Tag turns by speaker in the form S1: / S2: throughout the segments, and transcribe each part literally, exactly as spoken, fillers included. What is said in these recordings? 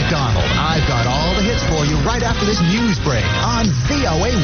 S1: McDonald. I've got all the hits for you right after this news break on V O A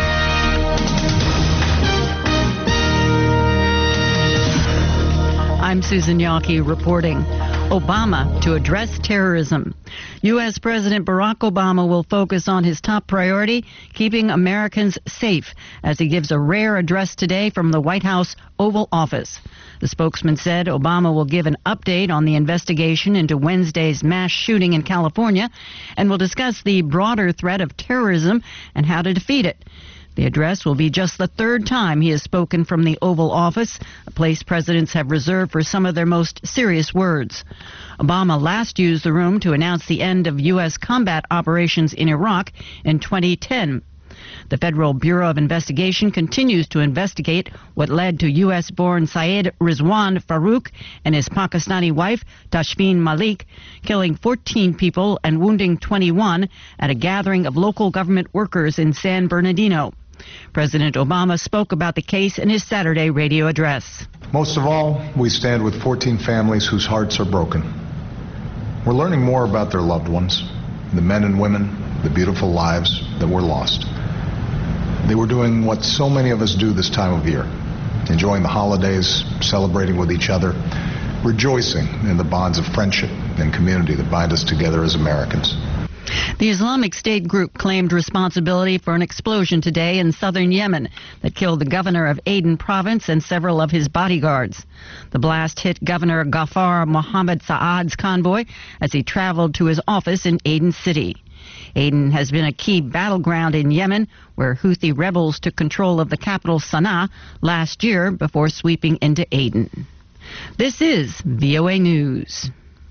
S1: one.
S2: I'm Susan Yawkey reporting. Obama to address terrorism. U S. President Barack Obama will focus on his top priority, keeping Americans safe, as he gives a rare address today from the White House Oval Office. The spokesman said Obama will give an update on the investigation into Wednesday's mass shooting in California and will discuss the broader threat of terrorism and how to defeat it. The address will be just the third time he has spoken from the Oval Office, a place presidents have reserved for some of their most serious words. Obama last used the room to announce the end of U S combat operations in Iraq in twenty ten. The Federal Bureau of Investigation continues to investigate what led to U S-born Syed Rizwan Farook and his Pakistani wife, Tashfeen Malik, killing fourteen people and wounding twenty-one at a gathering of local government workers in San Bernardino. President Obama spoke about the case in his Saturday radio address.
S3: Most of all, we stand with fourteen families whose hearts are broken. We're learning more about their loved ones, the men and women, the beautiful lives that were lost. They were doing what so many of us do this time of year, enjoying the holidays, celebrating with each other, rejoicing in the bonds of friendship and community that bind us together as Americans.
S2: The Islamic State group claimed responsibility for an explosion today in southern Yemen that killed the governor of Aden province and several of his bodyguards. The blast hit Governor Ghaffar Mohammed Saad's convoy as he traveled to his office in Aden City. Aden has been a key battleground in Yemen, where Houthi rebels took control of the capital Sana'a last year before sweeping into Aden. This is V O A News.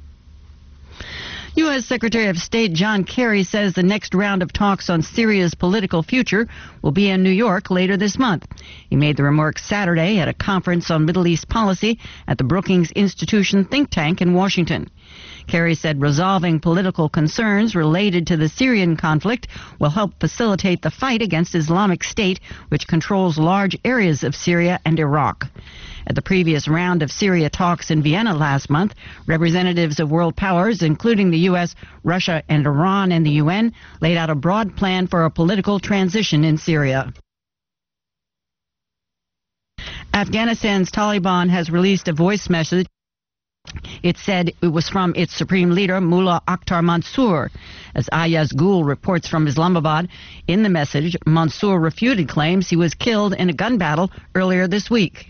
S2: U S. Secretary of State John Kerry says the next round of talks on Syria's political future will be in New York later this month. He made the remarks Saturday at a conference on Middle East policy at the Brookings Institution think tank in Washington. Kerry said resolving political concerns related to the Syrian conflict will help facilitate the fight against Islamic State, which controls large areas of Syria and Iraq. At the previous round of Syria talks in Vienna last month, representatives of world powers, including the U S, Russia, and Iran and the U N, laid out a broad plan for a political transition in Syria. Afghanistan's Taliban has released a voice message. It said it was from its supreme leader, Mullah Akhtar Mansour. As Ayaz Gul reports from Islamabad, in the message, Mansour refuted claims he was killed in a gun battle earlier this week.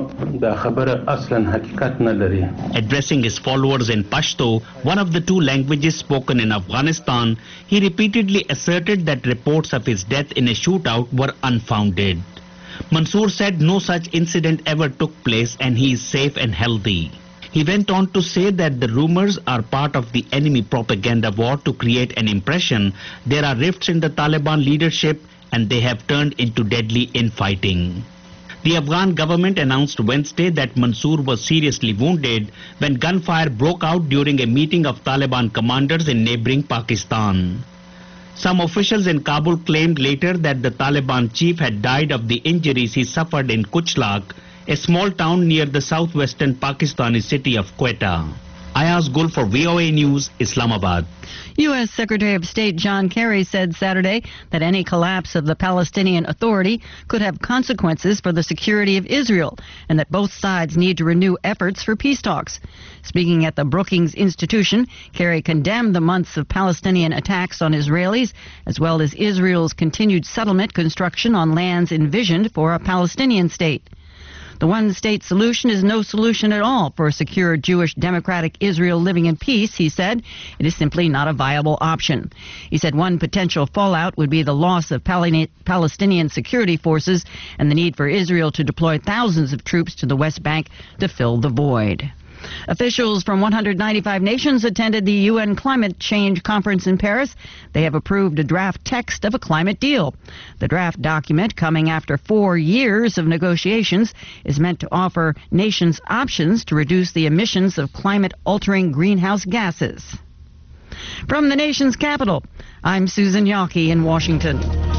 S4: Addressing his followers in Pashto, one of the two languages spoken in Afghanistan, he repeatedly asserted that reports of his death in a shootout were unfounded. Mansour said no such incident ever took place and he is safe and healthy. He went on to say that the rumors are part of the enemy propaganda war to create an impression there are rifts in the Taliban leadership and they have turned into deadly infighting. The Afghan government announced Wednesday that Mansour was seriously wounded when gunfire broke out during a meeting of Taliban commanders in neighboring Pakistan. Some officials in Kabul claimed later that the Taliban chief had died of the injuries he suffered in Kuchlak, a small town near the southwestern Pakistani city of Quetta. Ayaz Gul for V O A News, Islamabad.
S2: U S. Secretary of State John Kerry said Saturday that any collapse of the Palestinian Authority could have consequences for the security of Israel and that both sides need to renew efforts for peace talks. Speaking at the Brookings Institution, Kerry condemned the months of Palestinian attacks on Israelis, as well as Israel's continued settlement construction on lands envisioned for a Palestinian state. The one-state solution is no solution at all for a secure Jewish democratic Israel living in peace, he said. It is simply not a viable option. He said one potential fallout would be the loss of Palestinian security forces and the need for Israel to deploy thousands of troops to the West Bank to fill the void. Officials from one hundred ninety-five nations attended the U N Climate Change Conference in Paris. They have approved a draft text of a climate deal. The draft document, coming after four years of negotiations, is meant to offer nations options to reduce the emissions of climate-altering greenhouse gases. From the nation's capital, I'm Susan Yawkey in Washington.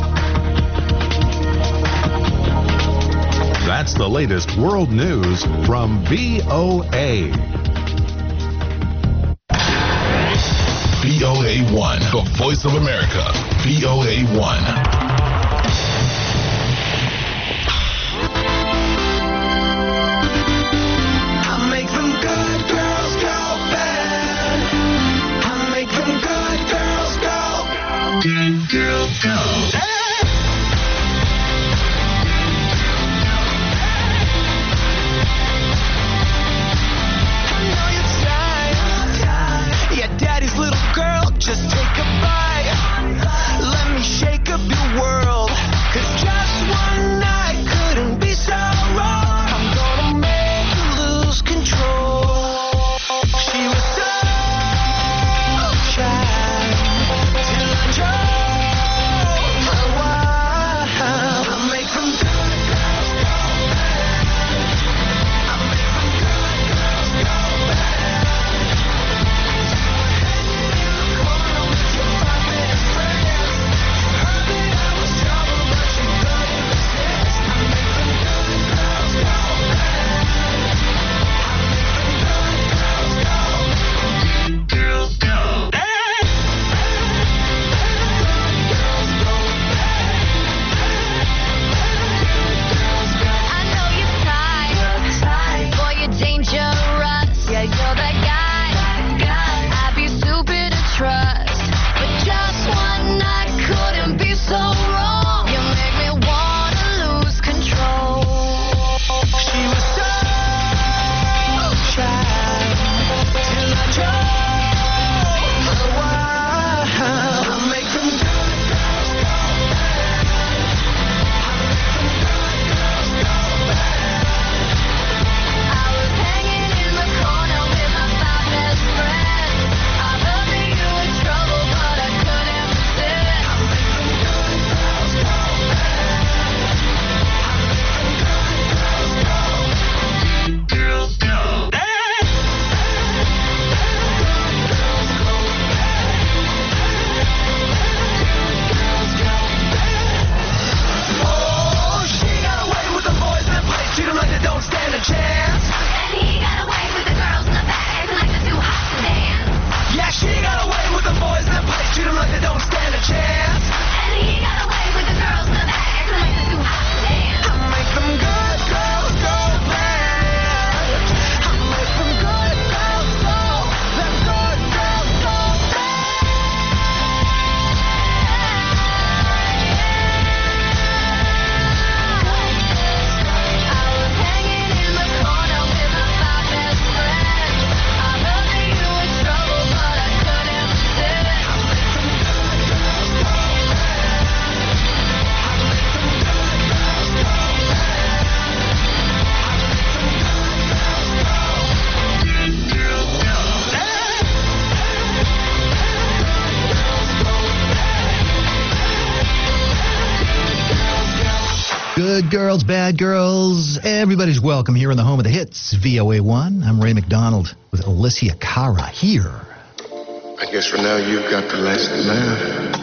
S5: That's the latest world news from V O A. V O
S6: A one, the voice of America, V O A one. Good girl, go.
S7: Daddy's little girl, just take a bite. Let me shake up your world. Cause just one night couldn't be so wrong. I'm gonna make you lose control. She was so shy till I drove for a while. I make them good girls go bad. I make them good girls go bad.
S1: Good girls, bad girls, everybody's welcome here in the home of the hits, V O A one. I'm Ray McDonald with Alicia Cara here.
S8: I guess for now you've got the last laugh.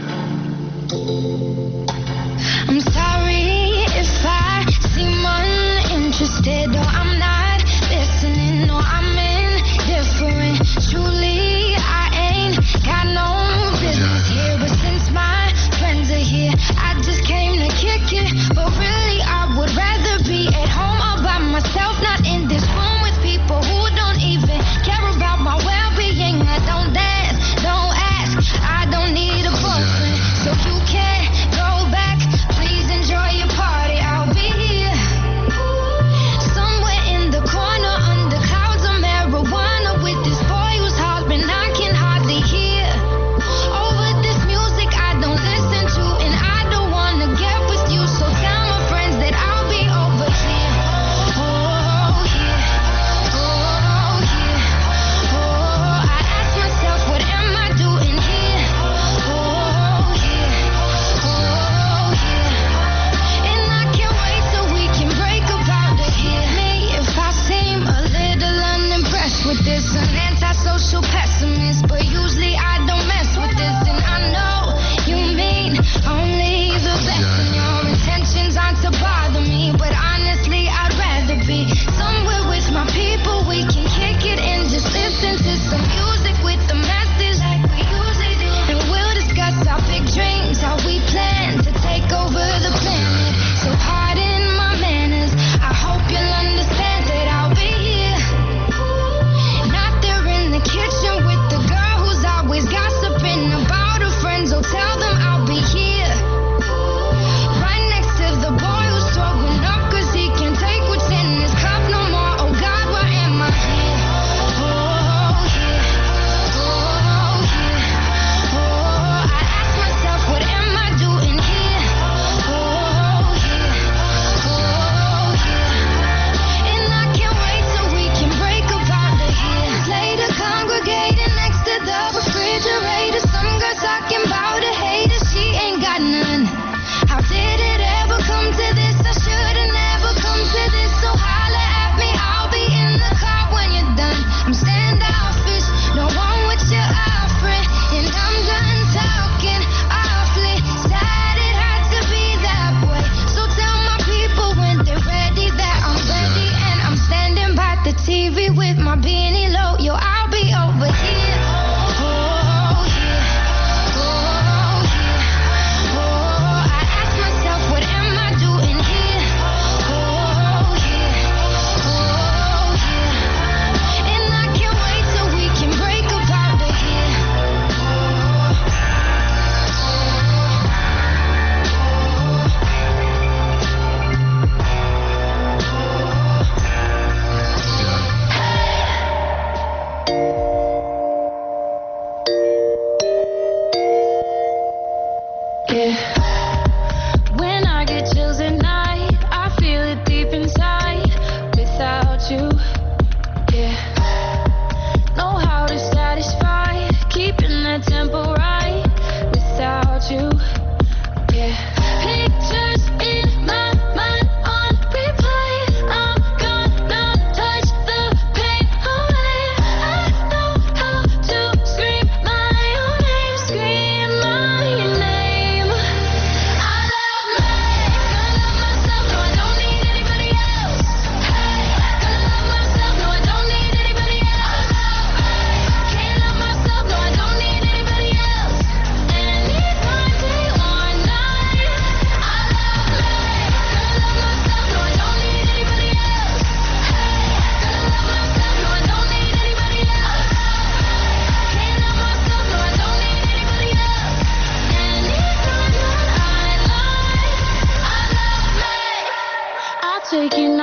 S9: I'm sorry if I seem uninterested, or I'm not listening, or I'm indifferent. Truly, I ain't got no business here, but since my friends are here, I just came to kick it. But really, I would rather be at home all by myself, not in this room with people who don't even care about my well-being. I don't dance, don't ask, I don't need a boyfriend, so you can't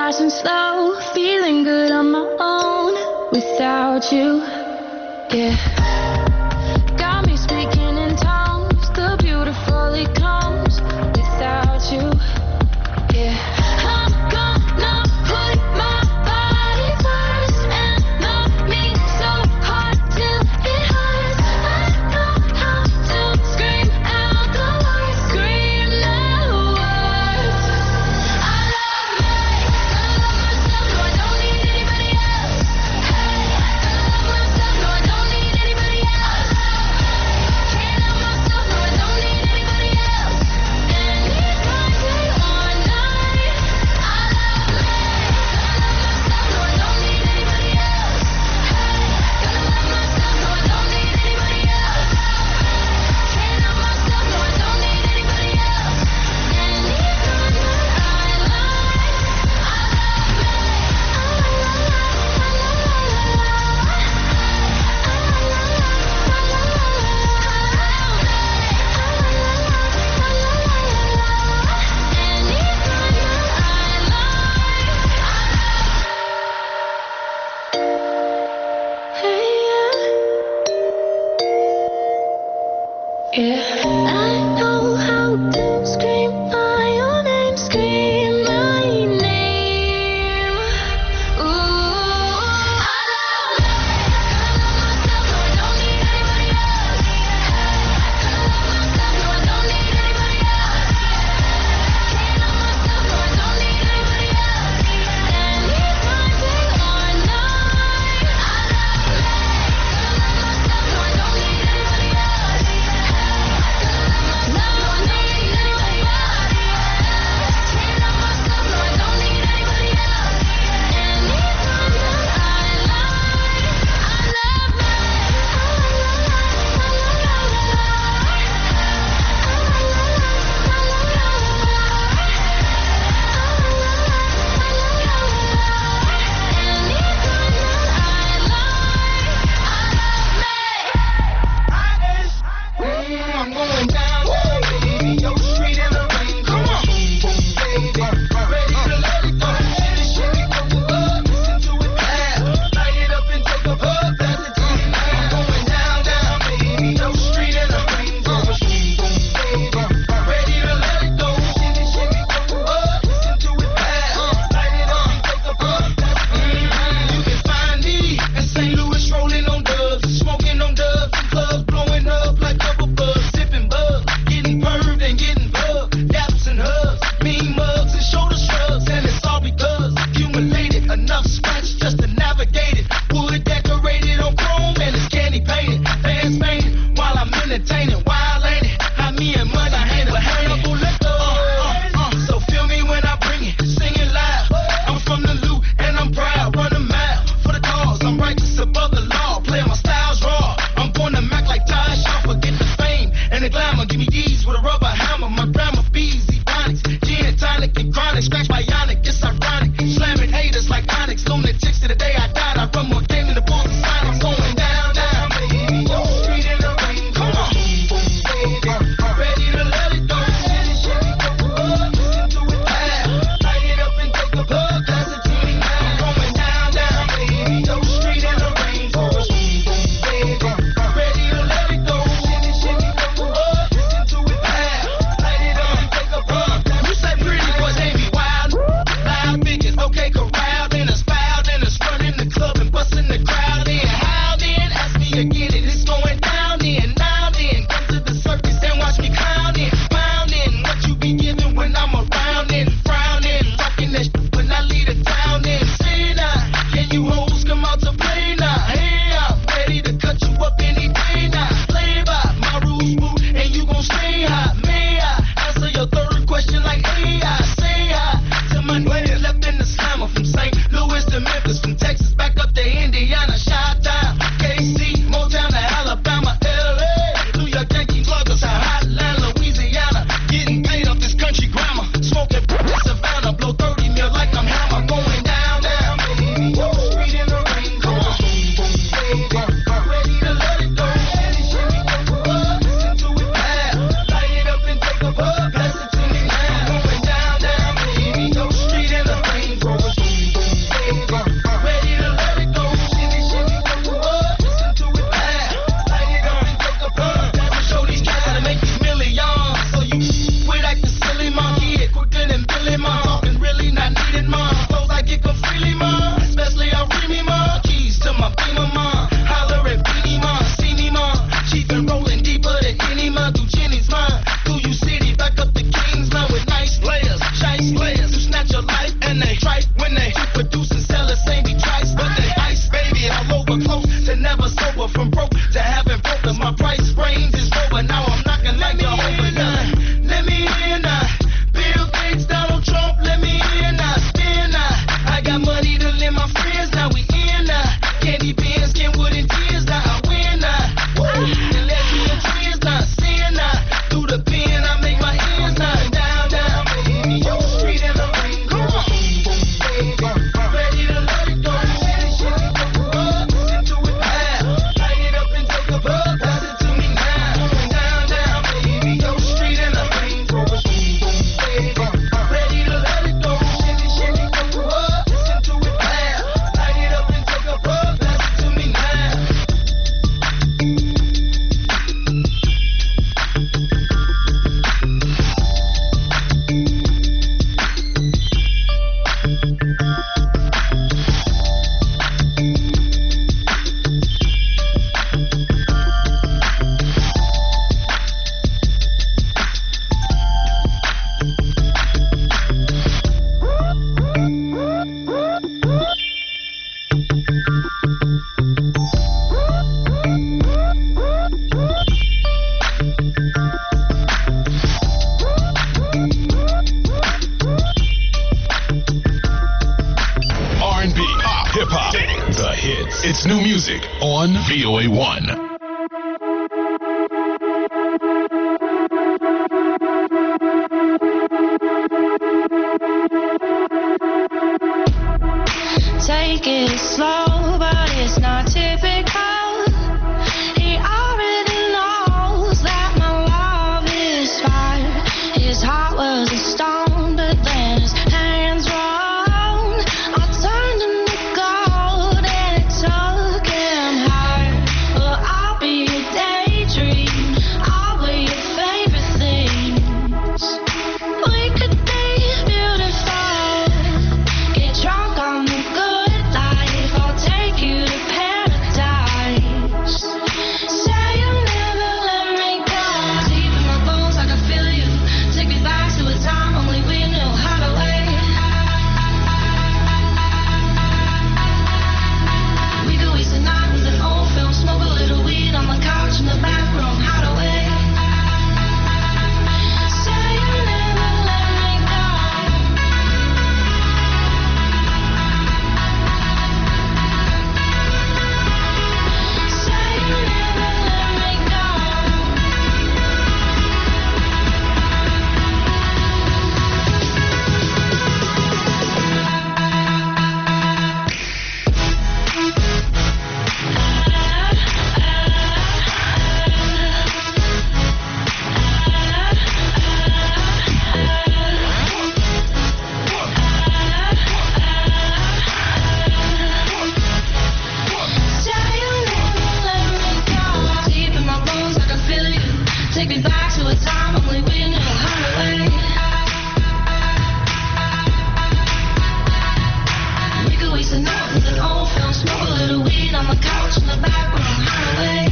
S9: fast and slow, feeling good on my own without you. Yeah. Got me speaking in tongues, the beautiful it comes without you. Yeah. I'm gonna put my body first and love me so hard till it hurts. I know how to scream out the words, scream the words. I love me, I love myself, no I don't need anybody else. Hey, I love myself, no I don't need anybody else. Can't help myself, no I don't need anybody else. And these nights they are night. I love me, I love myself, no I don't need anybody else. Hey, gotta love myself, no I don't need anybody else. Can't help myself, no I don't need anybody else. And these nights I lie. I love me, I love yeah, I know how to scream my own name, scream my name. Ooh, I love me, gotta love myself, no I don't need anybody else. Gotta love myself, no I don't need anybody else. Can't help myself, no I don't need anybody else. And these nights they are night. I love me, gotta love myself, no I don't need anybody else. Gotta
S6: music on V O A one.
S9: Take it slow, but it's not typical. He already knows that my love is fire. His heart was a stone, but then his hands were on. I turned him to gold and it took him higher. Well, I'll be your daydream. I'll be your favorite things. We could be beautiful. Get drunk on the good life. I'll take you to paradise. Say you'll never let me go. Deep in my bones, I can feel you. Take me back to a time only we knew how to wait. We could waste a night with an old film, smoke a little weed on the couch in the back room. How to wait. Say you'll never let me go. Say you'll never let me go. Say you'll never let me go. Deep in my bones, I can feel you. Take me back to a time only we knew how to wait. We could waste a night with an old film, smoke a little weed on the couch in the back room. How to wait.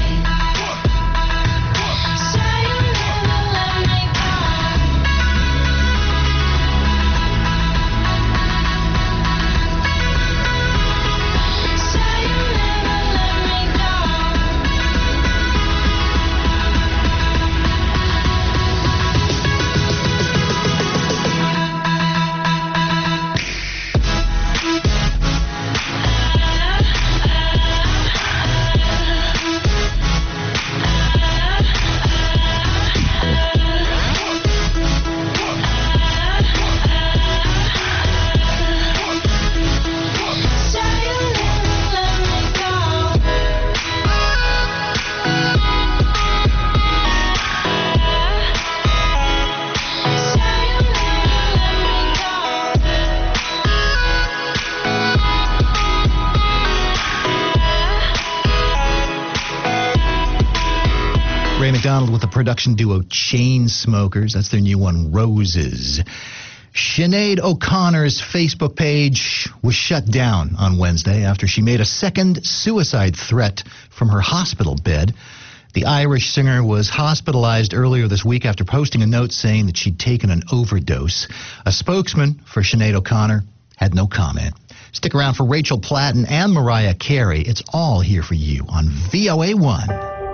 S9: Say you'll never let me go. Say you'll never let me go. Say you'll never let me go. Say you'll never let me go.
S1: Ray McDonald with the production duo Chainsmokers. That's their new one, Roses. Sinead O'Connor's Facebook page was shut down on Wednesday after she made a second suicide threat from her hospital bed. The Irish singer was hospitalized earlier this week after posting a note saying that she'd taken an overdose. A spokesman for Sinead O'Connor had no comment. Stick around for Rachel Platten and Mariah Carey. It's all here for you on V O A one.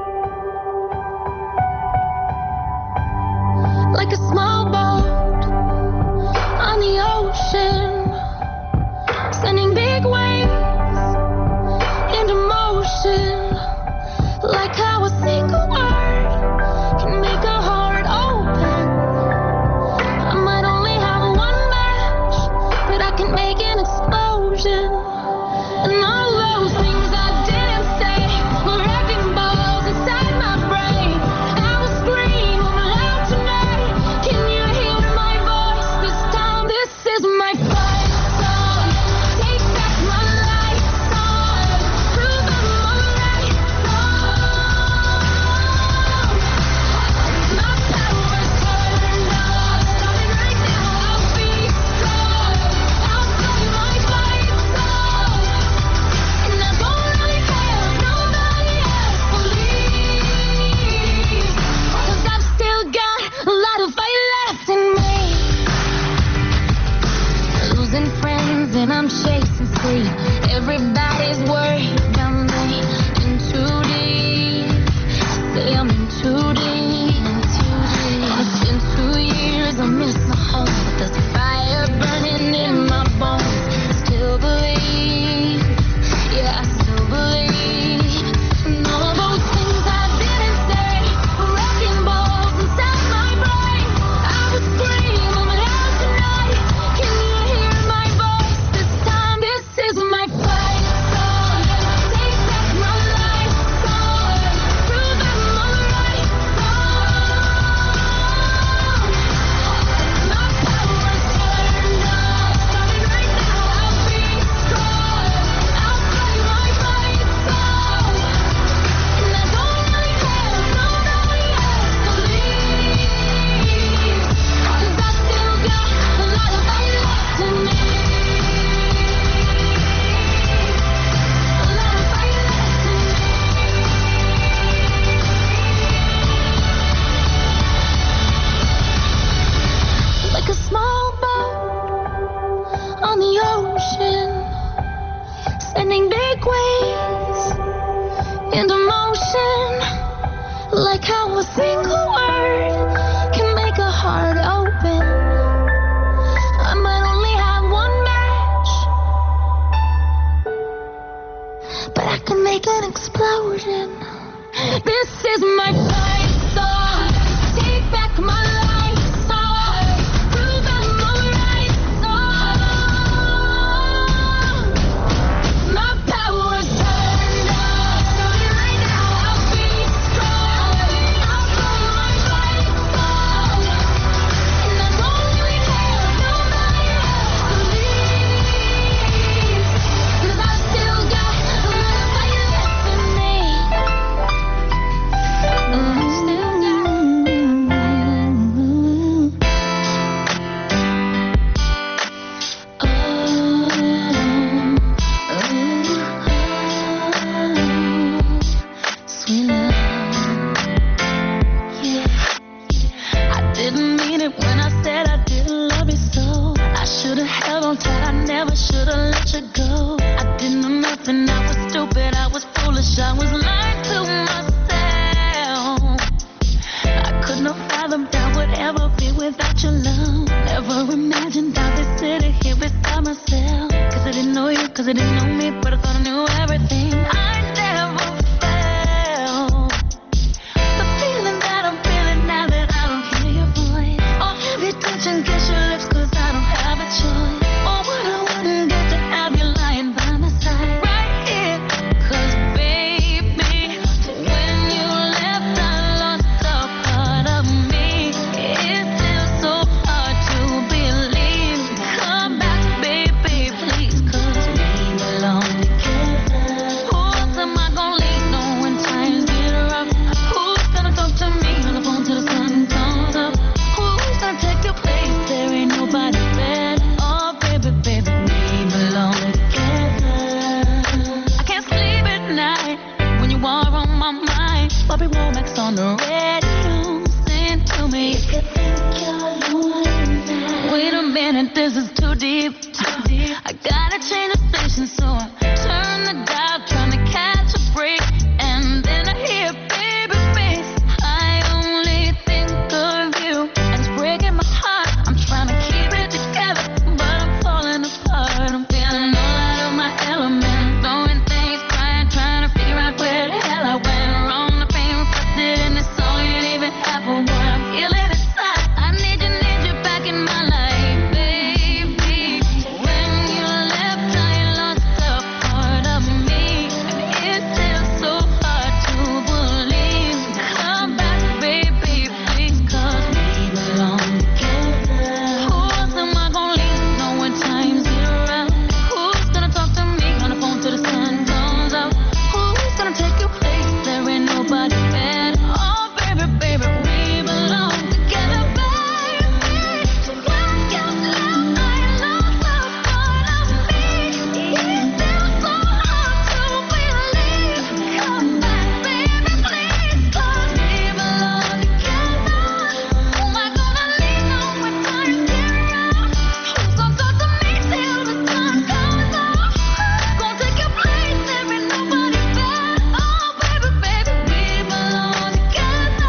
S9: Like a small boat on the ocean, sending big waves into motion. Like how a single word can make a heart open. I might only have one match, but I can make an explosion. And all those things I didn't say were wrecking balls inside my brain. I will scream loud tonight. Can you hear my voice this time? This is my fight song. Take back my life song. Prove I'm alright song. My power's turned off. Starting right now, I'll be strong. I'll play my fight song. And I won't really care if nobody else believes. 'Cause I've still got a lot of fight left in me. Losing friends and I'm chasing sleep. Everybody's worried about me. In too deep. Say I'm in too deep. It's been two years, I miss my home. But there's a fire burning in my bones. I still believe. Yeah, I still believe. a single word can make a heart open. I might only have one match, but I can make an explosion. This is my fight song. Take back my life song. Prove I'm alright song. My power's turned on. Starting right now, I'll be strong. I'll blow my fight song. And I won't have nobody else to leave. 'Cause I still got a lot of fight left in me. Cause I didn't know me, but I thought I knew everything. I never felt the feeling that I'm feeling now that I don't hear your voice. Or have you touching, kiss your lips, cause I don't have a choice. Or what I wouldn't get to have you lying by my side right here. Cause baby, when you left I lost a part of me. It's still so hard to believe. Come back baby, please, cause Bobby Womack's on the radio, sing to me. You could think you're lonely now. Wait a minute, this is too deep, too deep. I gotta change the station, so I turn the dial, trying to catch a break, and then I hear baby face. I only think of you, and it's breaking my heart. I'm trying to keep it together, but I'm falling apart. I'm feeling all out of my element, throwing things, crying, trying to figure out where the hell I went wrong. And it's all you even have for what I'm feeling inside. I need you, need you back in my life, baby. When you left, I lost a part of me, and it's still so hard to believe. Come back, baby, please, cause we belong together. Who else am I gonna leave? No one times zero out. Who's gonna talk to me on the phone till the sun comes out? Who's gonna take your place? There ain't nobody better. Baby, we belong together, baby. So when you left, I lost a part of me. It's still so hard to believe. Come back, baby, please, cause we belong together. Who am I gonna leave on when time's zero? Who's gonna talk to me till the sun comes up? Gonna take your place, there ain't nobody better. Oh, baby, baby, we belong together.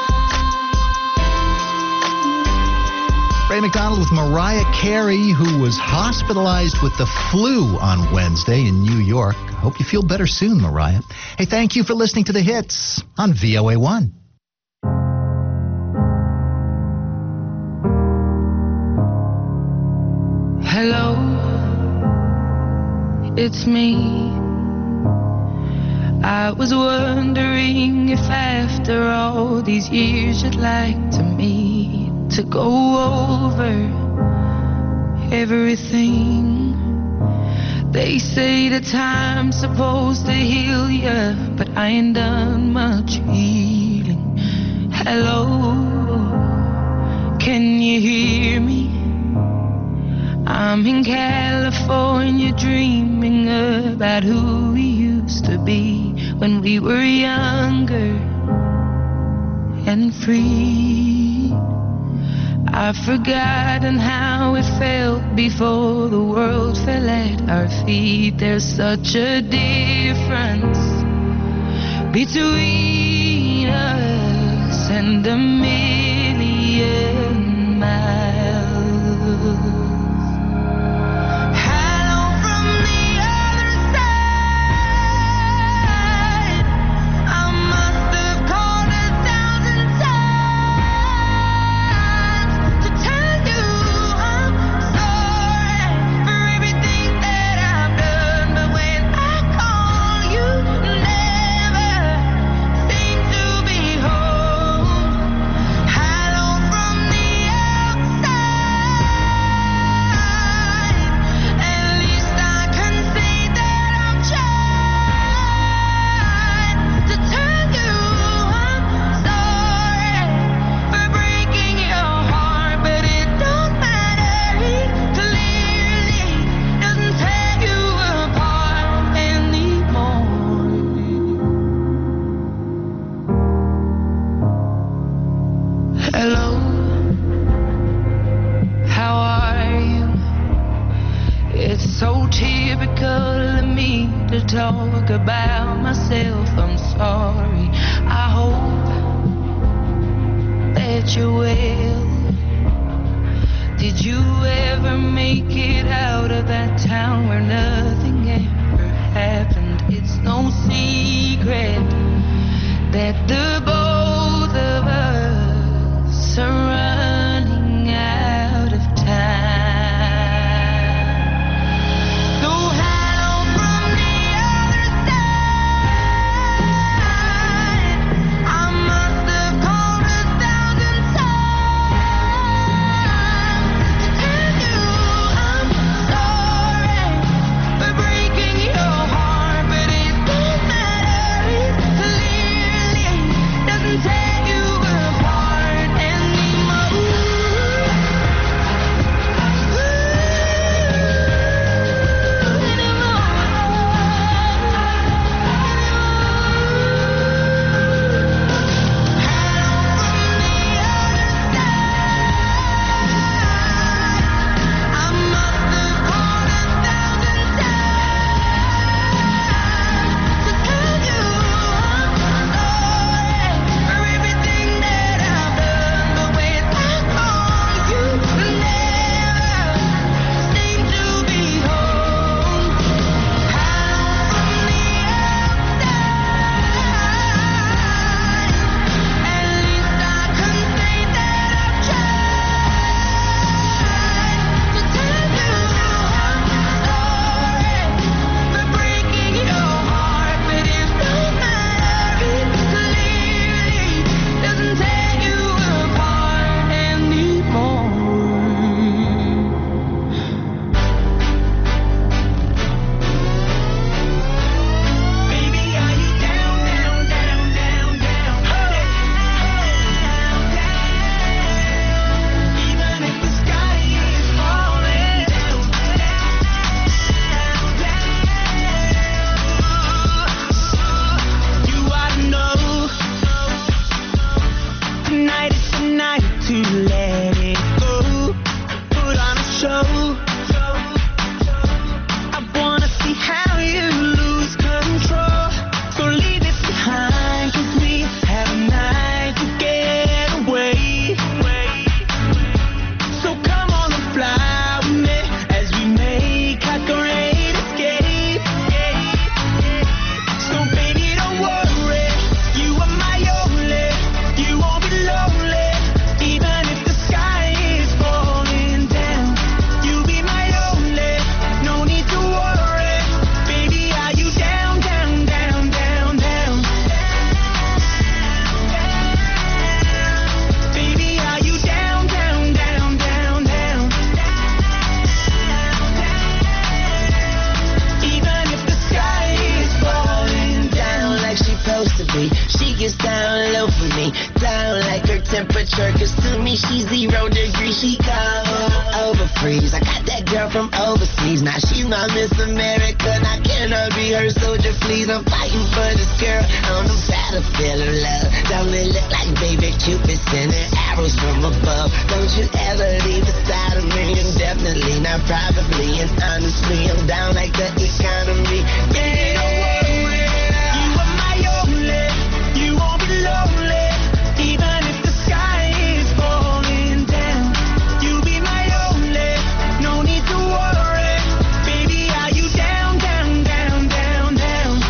S1: Ray McDonald with Mariah Carey, who was hospitalized with the flu on Wednesday in New York. Hope you feel better soon, Mariah. Hey, thank you for listening to The Hits on V O A one.
S10: Hello, it's me. I was wondering if after all these years you'd like to meet to go over everything. They say the time's supposed to heal ya, but I ain't done much healing. Hello, can you hear me? I'm in California dreaming about who we used to be when we were younger and free. I've forgotten how it felt before the world fell at our feet. There's such a difference between us. talk about myself, I'm sorry. I hope that you're well. Did you ever make it out of that town where nothing ever happened? It's no secret that the both of us are running out of time. So hello from the other side. I must have called a thousand times to tell you I'm sorry for breaking your heart, but it don't matter. It clearly doesn't take you apart anymore. Tonight is the night to let it go. Put on a show. I wanna see how you lose control. So leave it behind, 'cause we have a night to get away. So come on and fly with me as we make our great escape. So baby, don't worry, you are my only. You won't be lonely, even if the sky is falling down. You'll be my only, no need to worry. Baby, are you down, down, down, down, down? Baby, are you down, down, down, down, down? Even if the sky is falling down like she's supposed to be, she gets down low for me, down like her temperature, 'cause to me she's zero degrees, she cold over freeze. I got that girl from overseas, now she's my Miss America, now can I be her soldier, please? I'm fighting for this girl on the battlefield of love. Don't it look like baby Cupid sending arrows from above? Don't you ever leave the side of me, and definitely not probably, and honestly I'm down like the economy. Yeah, don't worry, you are my only. You won't be lonely, even if the sky is falling down. You'll be my only, no need to worry. Baby, are you down, down, down, down, down?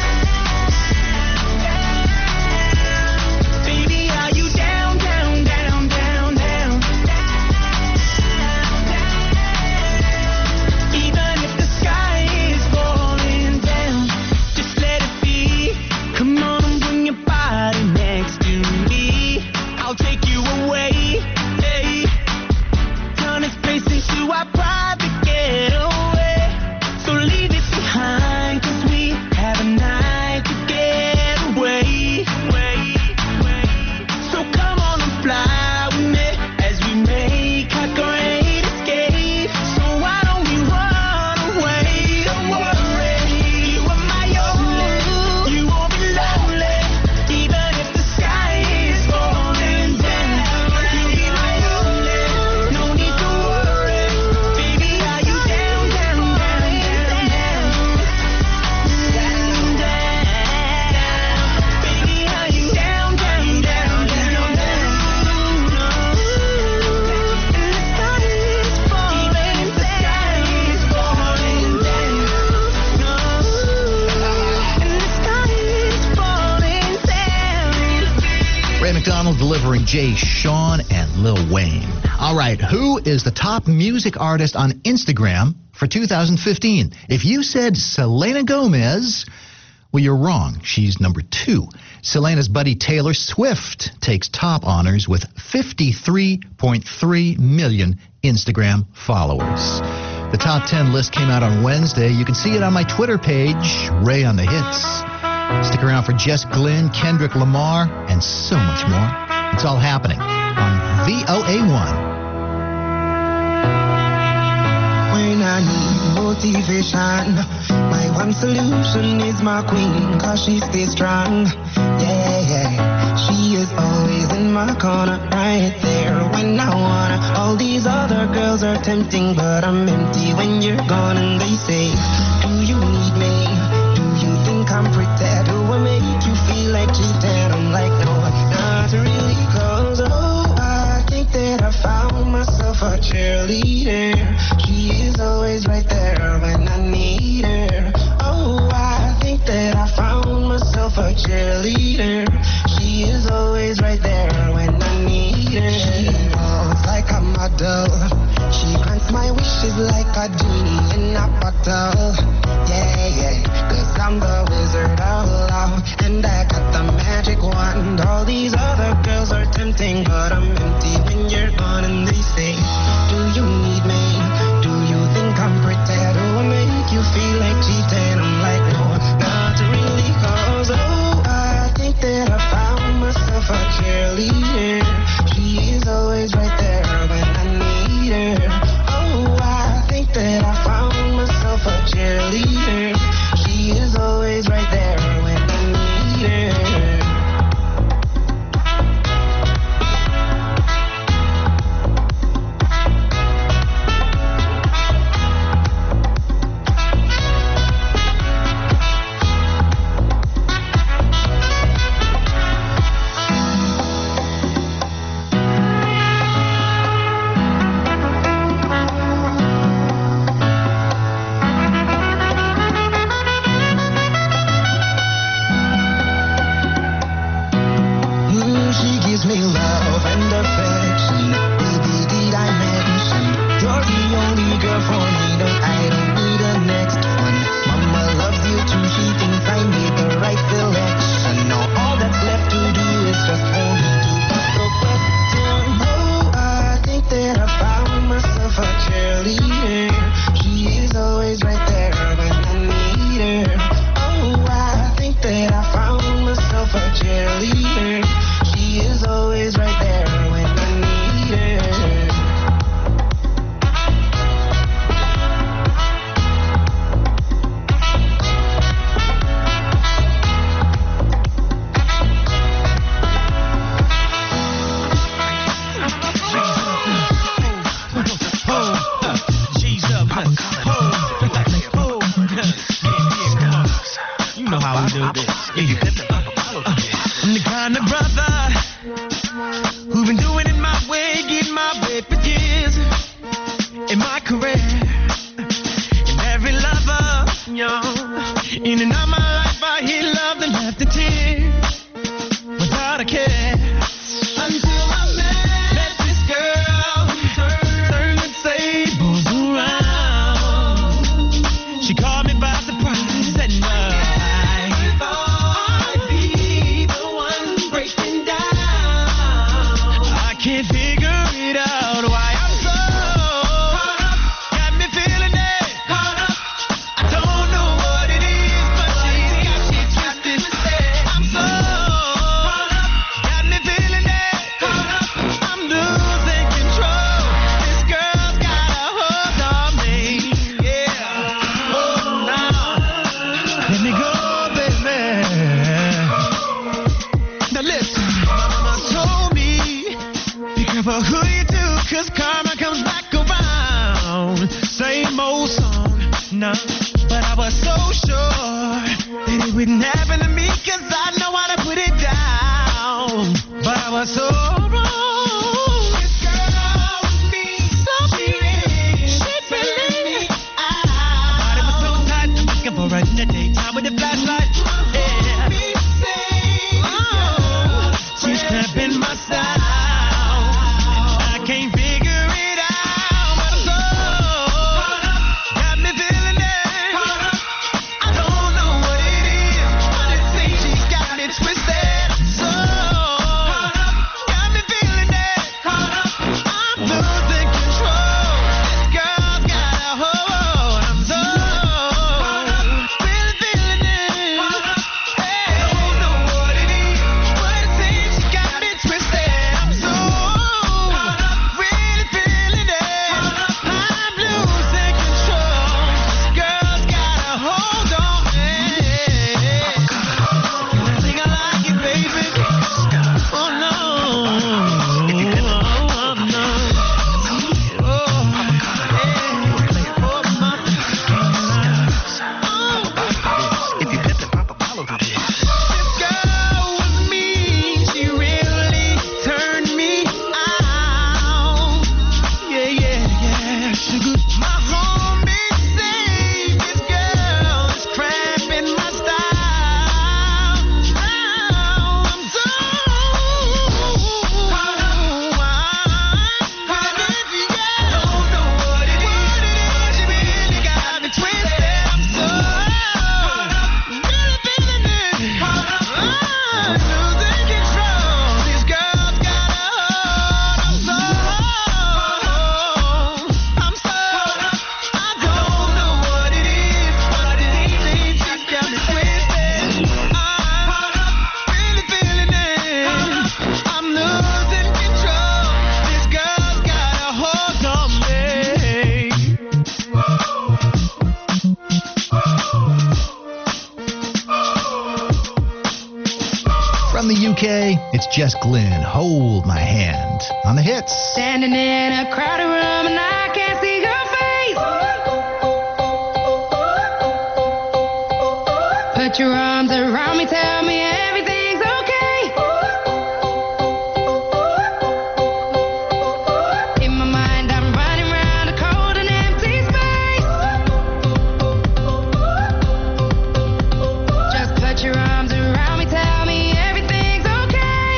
S10: Baby, are you down, down, down, down, down? Even if the sky is falling down.
S1: McDonald delivering Jay Sean and Lil Wayne. All right, who is the top music artist on Instagram for two thousand fifteen? If you said Selena Gomez, well, you're wrong. She's number two. Selena's buddy Taylor Swift takes top honors with fifty-three point three million Instagram followers. The top ten list came out on Wednesday. You can see it on my Twitter page, Ray on the Hits. Stick around for Jess Glynn, Kendrick Lamar, and so much more. It's all happening on V O A one.
S11: When I need motivation, my one solution is my queen, cause she stays strong. Yeah, yeah. She is always in my corner, right there when I wanna. All these other girls are tempting, but I'm empty when you're gone. And they say, do you need me? Do you think I'm pretty? Do I make you feel like cheating? I'm like, no, not really, cause oh, I think that I found myself a cheerleader. She is always right there when I need her. Oh, I think that I found myself a cheerleader. She is always right there when I need her. She walks like a model. She grants my wishes like a genie in a bottle. Yeah, yeah, cause I'm the wizard of love, and I got the magic wand. All these other girls are tempting, but I'm empty when you're gone. And they say, do you need me? Do you think I'm pretty? Do I make you feel like cheating? I'm like, no, not really, cause oh, I think that I found myself a cheerleader. She is always right there when I need her. Oh, I think that I found myself a cheerleader. She is always right there when I need her. Been
S1: From the U K, it's Jess Glynn, Hold My Hand, on the hits.
S10: Standing in a crowded room and I can't see your face. Put your arms around me, tell me everything's okay. In my mind, I'm running around a cold and empty space. Just put your arms around me, tell me everything's okay.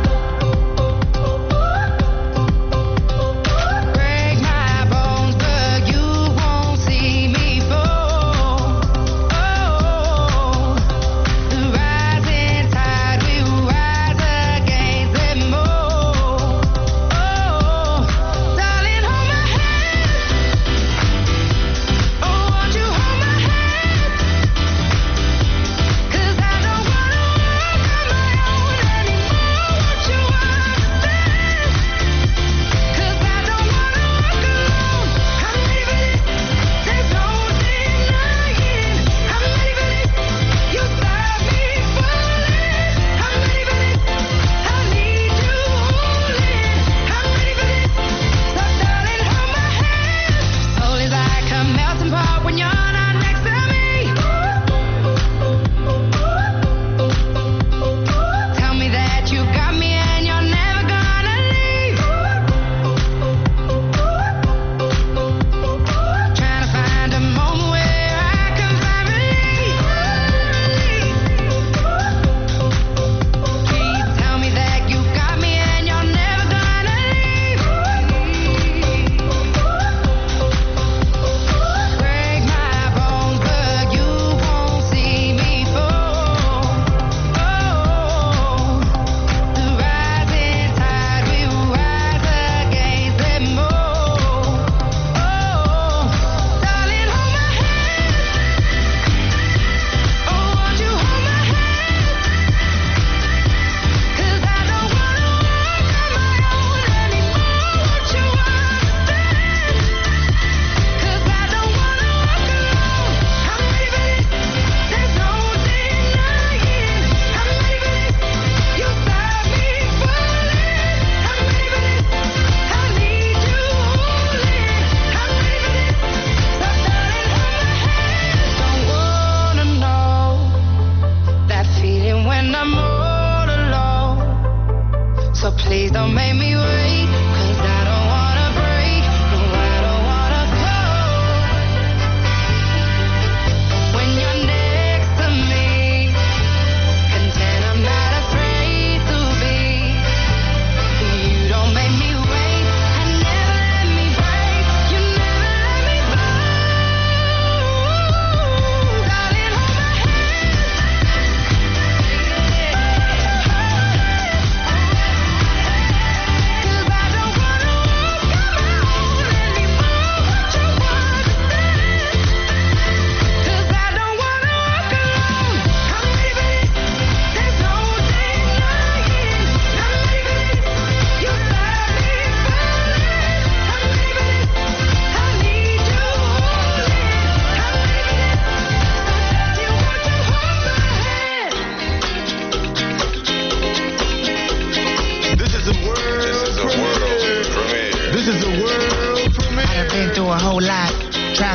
S10: Break my bones, but you won't see me fall. Oh, the rising tide will rise against them all. Oh, darling, hold my hand. Oh, won't you hold my hand? 'Cause I don't wanna walk on my own anymore. Won't you understand? 'Cause I don't wanna walk alone. I'm ready for this. There's no denying. I'm ready for this. You stop me falling. I'm ready for this. I need you holding. I'm ready for this. So darling, hold my hand. Soul is like a melting pot when you're not next to me. Tell me that you got me and you're never gonna leave. Trying to find a moment where I can find relief. Please tell me that you got me and you're never gonna leave. Break my bones, but you won't see me fall. Oh, the rising tide will rise against them all. Oh, darling, hold my hand. Oh, won't you hold my hand? 'Cause I don't wanna walk on my own anymore. Won't you understand? 'Cause I don't wanna walk alone. I'm ready for this. There's no denying. I'm ready for this. You stop me falling. I'm ready for this. I need you holding. I'm ready for this. So darling, hold my hand. Don't wanna know that feeling when I'm all alone. So please don't make me wait, 'cause I don't wanna break. No, I don't wanna go. When you're next to me, content I'm not afraid to be. You don't make me wait, and never let me break. You never let me fall. Darling, hold my hand. 'Cause I don't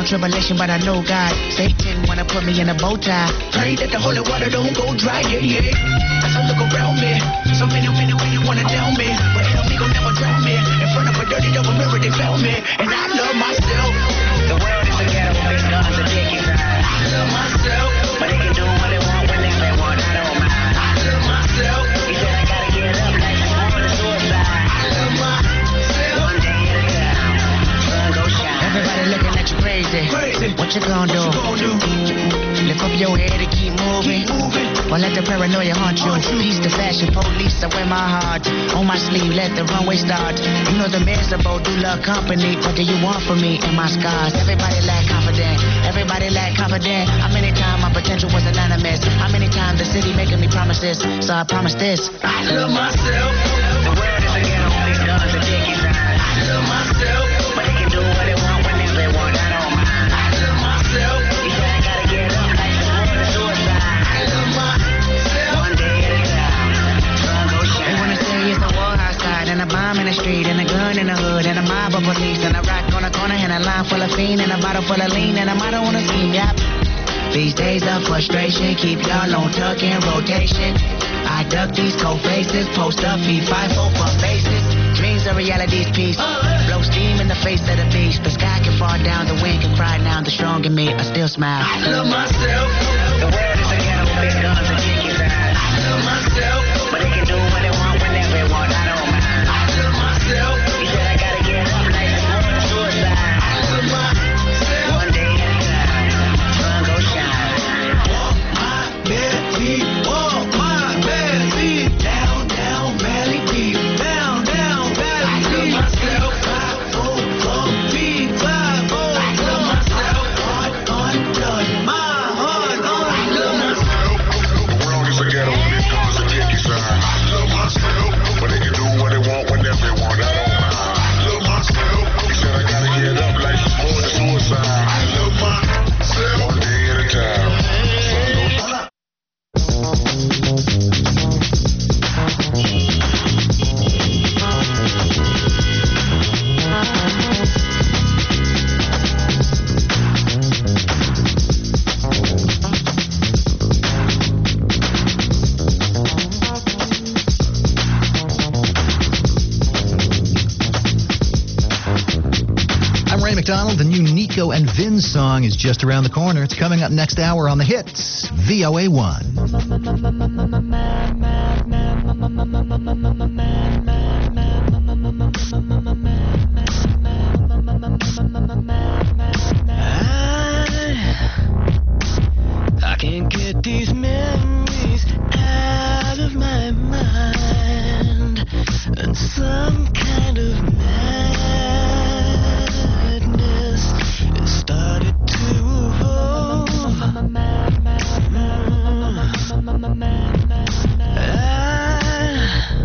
S12: and tribulation, but I know God. Satan wanna put me in a bow tie. Pray that the holy water don't go dry, yeah, yeah. As I look around me, so many, many, many wanna down me, but hell, me gon' never drown me. In front of a dirty double mirror, they found me, and I love myself. The world is a ghetto, big guns and dick inside. I love myself, but they can do what they want whenever they want. I don't mind. I love myself. He said I gotta get up, like it's more than suicide. I love myself. One day at a time, sun go shine. Everybody looking at you crazy. Crazy. What you gonna do? What you gonna do? Lift up your head and keep moving. Keep moving. Or let the paranoia haunt you. Peace the fashion police, I wear my heart on my sleeve, let the runway start. You know the miserable do love company. What do you want from me and my scars? Everybody lack confidence. Everybody lack confidence. How many times my potential was anonymous? How many times the city making me promises? So I promise this. I love myself. The world is a ghetto, big guns and dick inside. I love myself. But they can do what they want whenever they want. I don't mind. I love myself. He said I gotta get up, like it's more than suicide. I love myself. One day at a time, sun go shine. They wanna say it's a war outside, and a bomb in the street, and a gun in the hood, and a mob of police, and a rock on the corner, and a line full of fiend, and a bottle full of lean, and a motto on the scheme, yep. These days of frustration keep y'all on tuck in rotation. I duck these cold faces, post up, feed five, four, for faces. Dreams are reality's piece. Blow steam in the face of the beast. The sky can fall down, the wind can cry now. The strong in me, I still smile. I love myself. The world is a ghetto, big guns and dick inside. I love myself. But they can do what they want whenever they want. I don't mind. I love myself. He said I gotta get up, like it's more than suicide. I love myself. One day at a time, sun go shine. Walk my bare feet, walk my bare feet. Down, down, valley deep. Down, down, valley deep. I love myself. Five, four, four, feet, five, four. I love myself. Heart on blood, my heart on. I love myself.
S8: The world is a ghetto, big guns and dick inside. I love myself. But they can do what they want whenever they want. I don't mind. I love myself. He said I gotta get up, life is more than suicide. I love myself. One day at a time.
S1: Ray McDonald. The new Nico and Vin song is just around the corner. It's coming up next hour on the hits, V O A one.
S7: I, I can't get these memories out of my mind, and some kind of madness it started to evolve. I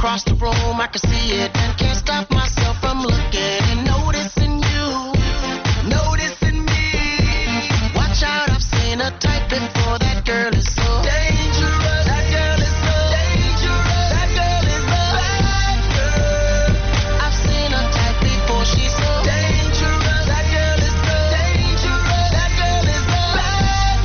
S12: across the room, I can see it and can't stop myself from looking and noticing you, noticing me. Watch out, I've seen a type before. That girl is so dangerous. That girl is so dangerous. That girl is a bad girl. I've seen a type before. She's so dangerous. That girl is so dangerous. That girl is a bad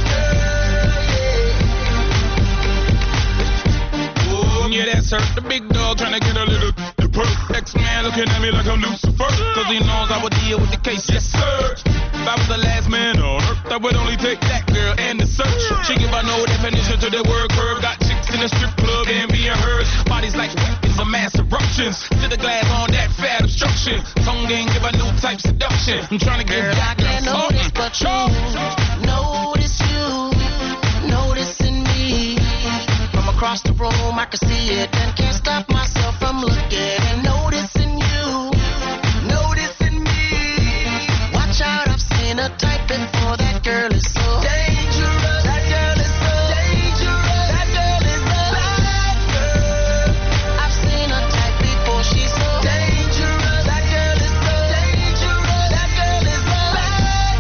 S12: girl.
S13: Oh, yeah, that's her. The big dog trying to get a little the perk. X-Man looking at me like I'm Lucifer. Cause he knows I would deal with the case. Yes, sir. If I was the last man on earth, I would only take that girl and the search. She give a no definition to the word curve. Got chicks in the strip club and being hers. Bodies like weapons of mass eruptions. To the glass on that fat obstruction. Tongue game give a new type seduction. I'm trying to get back
S12: I can't notice but you. Notice you. Noticing me. From across the room, I can see it and can't stop myself from looking and noticing you. Noticing me. Watch out, I've seen a type before. That girl is so dangerous. That girl is so dangerous. That girl is a bad girl. I've seen a type before. She's so dangerous. That girl is so dangerous. That girl is a bad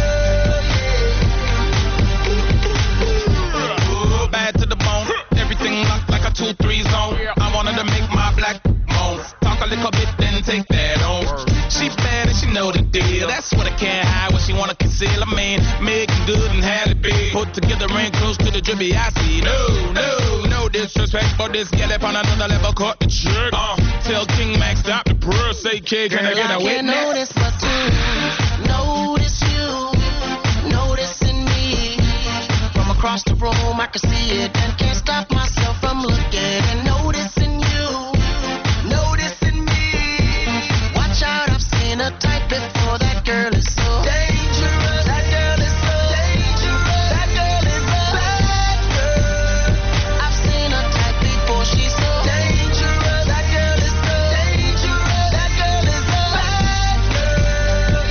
S12: girl.
S13: oh, bad to the bone. Everything locked like a two three zone. I wanted to make my black moan. Talk a little bit, then take that on. She bad and she know the deal. That's what I can't hide, what she wanna conceal. I mean, making good and had it big. Put together and close to the drippy I see. No, no, no disrespect, but this gal up on another level caught the trick. Uh, tell King Max stop the purr, say kid, can I get a
S12: Girl, I can't
S13: witness?
S12: notice but you. Notice you. Noticing me. From across the room, I can see it and can't stop myself from looking and noticing you. Noticing me. Watch out, I've seen a type before. That girl is so dangerous. That girl is so dangerous. That girl is a bad girl. I've seen a type before. She's so dangerous. That girl is so dangerous. That girl is a bad girl.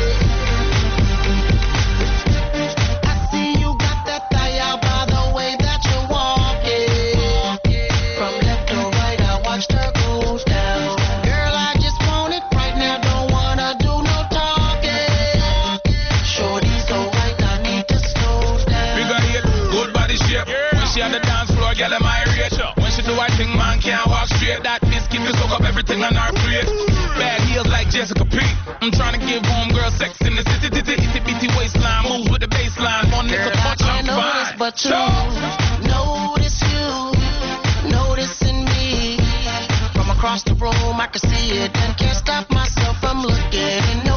S12: I see you got that thigh out by the way that you're walking. From left to right, I watched her goes down. Girl, I just want it right now. Don't wanna do no talking. Shorty so right, I need to slow down.
S13: Bigger head, good body shape. When she on the dance floor, girl, am I rich? When she do her thing, man can't walk straight. That biscuit will soak up everything on her plate. Bad heels like Jessica P. I'm trying to give homegirl sex in the city, titty, itty bitty waistline. Moves with the baseline. One little
S12: Girl, I
S13: punch, I'm
S12: can't notice
S13: fine.
S12: but you. Notice you. Noticing me. From across the room, I can see it and can't stop myself from looking and